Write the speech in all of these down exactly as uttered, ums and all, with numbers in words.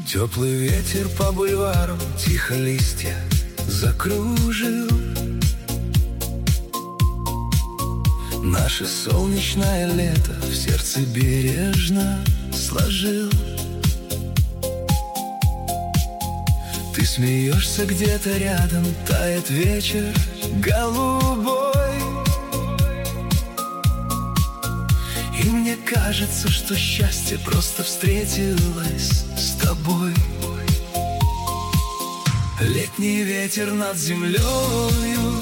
Теплый ветер по бульвару тихо листья закружил. Наше солнечное лето в сердце бережно сложил. Ты смеешься где-то рядом, тает вечер голубой. И мне кажется, что счастье просто встретилось с тобой. Летний ветер над землею,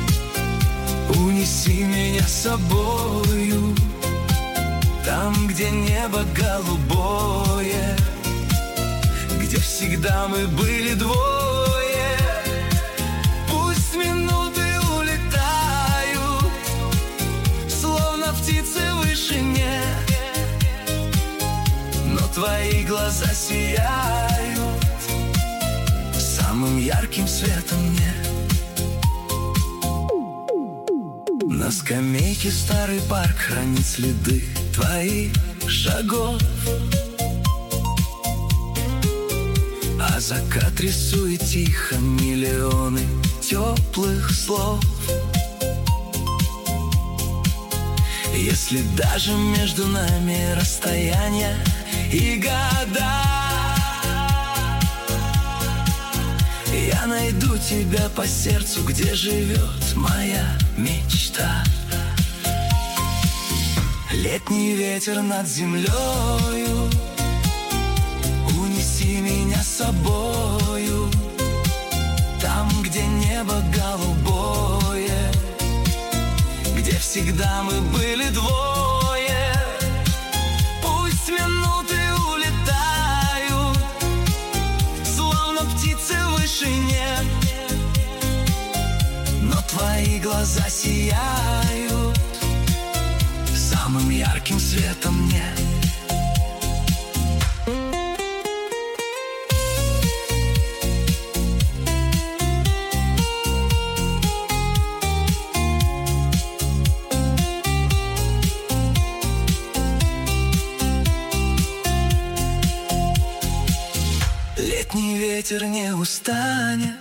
унеси меня с собою. Там, где небо голубое, где всегда мы были двое. Пусть минуты улетают, словно птицы в вышине, но твои глаза сияют самым ярким светом мне. На скамейке старый парк хранит следы твоих шагов, а закат рисует тихо миллионы теплых слов. Если даже между нами расстояние и года, я найду тебя по сердцу, где живет моя мечта. Летний ветер над землею, унеси меня с собою. Там, где небо голубое, где всегда мы были двое. Пусть минуты улетают, словно птицы в вышине, но твои глаза сияют самым ярким светом мне. Летний ветер не устанет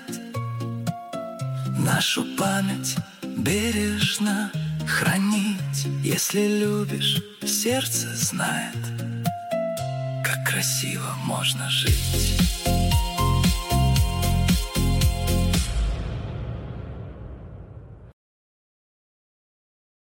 нашу память бережно хранить. Если любишь, сердце знает, как красиво можно жить.